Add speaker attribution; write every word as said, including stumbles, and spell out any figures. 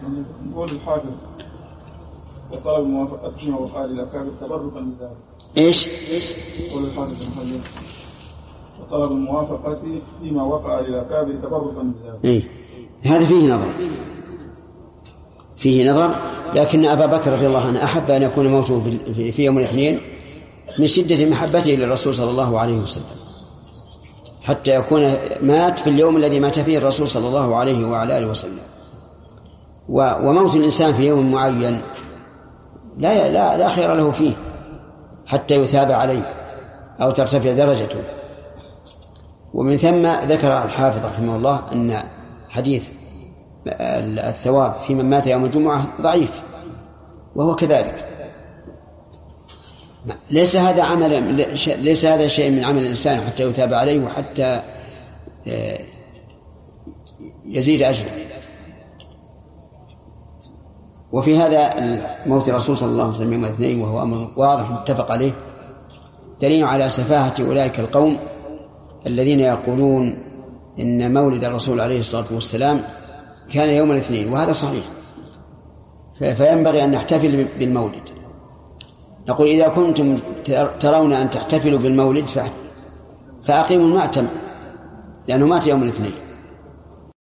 Speaker 1: نقول الحافظ وطلب موافقتهما وقال الأكابر تبركا بذلك.
Speaker 2: إيش؟
Speaker 1: قول الحافظ المحلل وطلب الموافقة فيما وقع للأكابر تبركا بذلك.
Speaker 2: إيه؟ هذا فيه نظر فيه نظر لكن أبا بكر رضي الله عنه أحب أن يكون موته في يوم الاثنين من شدة محبته للرسول صلى الله عليه وسلم حتى يكون مات في اليوم الذي مات فيه الرسول صلى الله عليه وعلى آله وسلم. وموت الإنسان في يوم معين لا, لا, لا خير له فيه حتى يثاب عليه أو ترتفع درجته. ومن ثم ذكر الحافظ رحمه الله أن حديث الثواب في من مات يوم الجمعة ضعيف وهو كذلك. ليس هذا عمل ليس هذا شيء من عمل الإنسان حتى يثاب عليه وحتى يزيد أجره. وفي هذا موت الرسول صلى الله عليه وسلم يوم الاثنين وهو أمر واضح متفق عليه دليل على سفاهة أولئك القوم الذين يقولون إن مولد الرسول عليه الصلاة والسلام كان يوم الاثنين، وهذا صحيح، فينبغي أن نحتفل بالمولد. نقول إذا كنتم ترون أن تحتفلوا بالمولد فأقيموا المأتم لأنه مات يوم الاثنين.